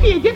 велосипеде.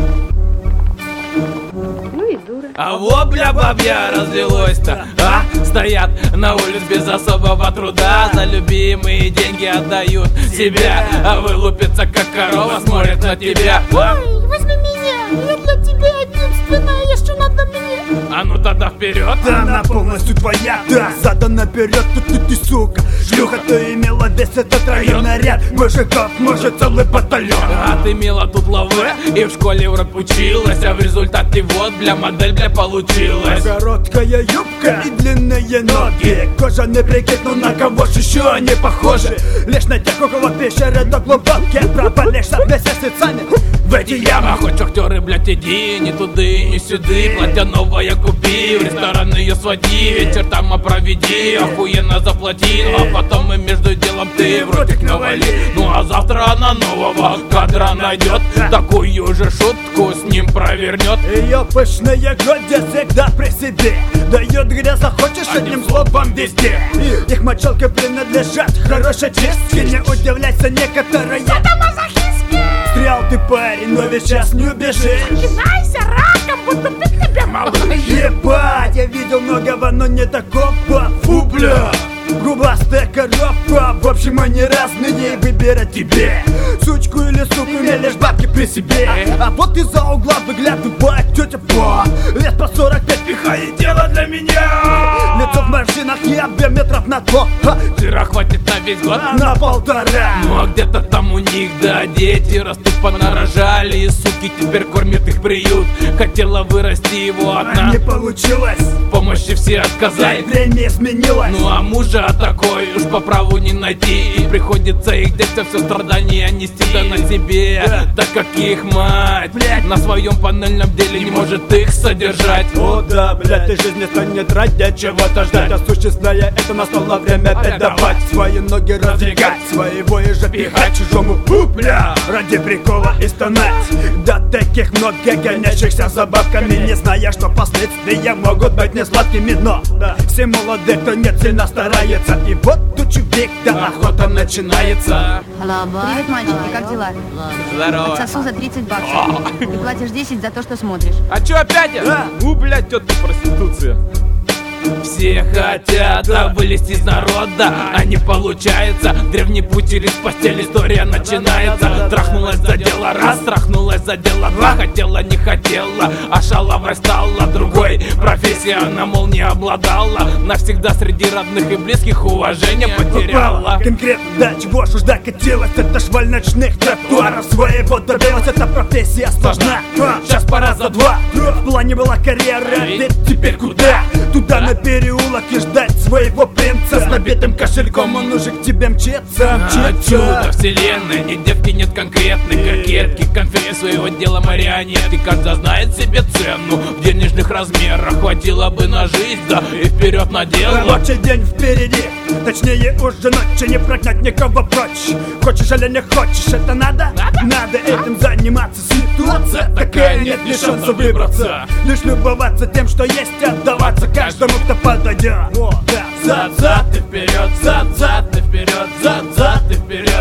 Ну и дура. А вот, бля, бабья разлилось-то, а? Стоят на улице без особого труда, за любимые деньги отдают себя, а вылупится как корова, смотрит на тебя. Ой, возьми меня, я для тебя единственная, еще надо мне. А ну тогда вперед. Да, она полностью твоя, да, задом наперед, ты, сука. Шлюха, ты имела весь этот районный ряд мужиков, может целый батальон. А ты имела тут лавы и в школе урок училась, а в результате вот, бля, модель, бля, получилась. Короткая юбка и длинные ноги, кожаный прикид, ну на кого ж еще они похожи? Лишь на тех, у кого пещеры до глубокие, пропалишься вместе с лицами в эти ямы. Хоть шахтеры, блядь, иди, ни туды, ни сюды, платье новое купи, в ресторан ее своди, вечер там проведи, охуенно заплати, а потом и между делом ты в ротик навали. Ну а завтра она нового кадра найдет, такую же шутку с ним провернет. Ее пышные груди всегда при себе, дает где захочешь, одним словом везде. Их мочалка принадлежат хорошей чистке, не удивляйся некоторые стрел ты, парень, но ведь сейчас не убежишь. Кидайся раком, будто ты к тебе малыш. Ебать, я видел многого, но не такого. Фу, бля, губастая коробка. В общем, они разные, выбирать тебе сучку или суку, имеешь бабки при себе. А вот из-за угла выглядывает тетя По, лет по 45, пихает дело для меня. Лицо в морщинах, я 2 метров на 2. Жира хватит на весь год, на 1,5. ну а где-то там у них, да, дети растут, понарожали, и суки теперь кормят их приют. Хотела вырасти его одна, Не получилось, помощи все отказали. время изменилось. Ну а мужа такой уж по праву не найти, и приходится их детям все страдания нести да на себе, так как их мать, блядь, на своем панельном деле не может их содержать. О да, блядь, ты жизнь не станет ради чего-то ждать. Осуществляя это, настало время опять давать свои ноги раздвигать, своего ежа пихать чужому, бля, ради прикола и стонать. До таких много гонящихся за бабками, не зная, что последствия могут быть не сладкими. Но все молодые, кто нет, сильно старается, и вот тучу век, да охота начинается. Привет, мальчики, как дела? Здорово. Отсосу за 30 баксов. Ты платишь 10 за то, что смотришь. А чё опять? Блядь, тётка проституция. Все хотят вылезти из народа, а не получается. Древний путь через постель, история начинается. Трахнулась за дело раз, трахнулась за дело два. Хотела, не хотела, а шалавой стала другой. Профессия она, мол, не обладала. Навсегда среди родных и близких уважение потеряла. Конкретно, да, чего ж уж докатилось. Это шваль ночных тротуаров своего добилась. Эта профессия сложна, сейчас пора за 2. В плане была карьера, ведь теперь куда? Туда на переулок и ждать своего принца. С набитым кошельком он уже к тебе мчится. Чудо вселенной, ни девки нет конкретной. Кокетки, конфеты своего дела марионетки. Каждый знает себе цену в денежных размерах. Хватило бы на жизнь, да и вперед на дело. Рабочий день впереди, точнее уже ночи, не прогнать никого прочь. Хочешь или не хочешь, это надо? Надо этим заниматься. Ситуация такая, нет ни шанса выбраться. Лишь любоваться тем, что есть, отдаваться каждому, кто подойдет. Зад-зад и вперед, зад-зад и вперед, зад-зад и вперед,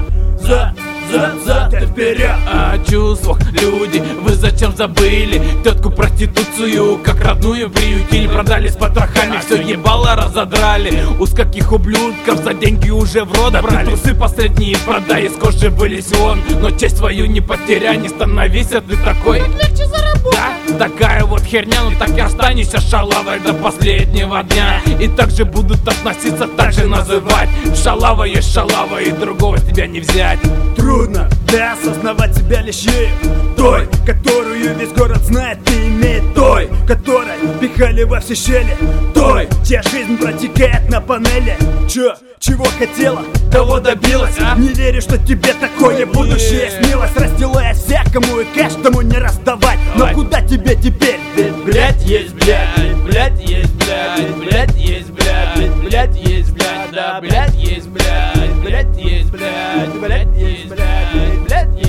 зад-зад и вперед. О чувствах, люди, вы зачем забыли? Тетку проституцию, как родную приютили. Продали с потрохами, все ебало разодрали. У каких ублюдков за деньги уже в рот брали. Трусы последние продай, из кожи вылезь вон. Но честь свою не потеряй, не становись, а ты такой. Легче заработать. Да, такая вот херня, ну так и останешься шалавой до последнего дня. И также будут относиться, так же называть. Шалава есть шалава, и другого с тебя не взять. Трудно, да, осознавать себя лишь ею, той, которую весь город знает и имеет, той, которой пихали во все щели, той, чья жизнь протекает на панели. Чего хотела, того добилась. Не верю, что тебе такое будущее снилось. Расстилая всякому и каждому не раздавать. Но куда тебе теперь? Ведь блядь есть блядь, блядь есть блядь, блядь есть блядь, блядь есть блядь, да блядь есть блядь, блядь есть блядь, блядь есть блядь, блядь есть.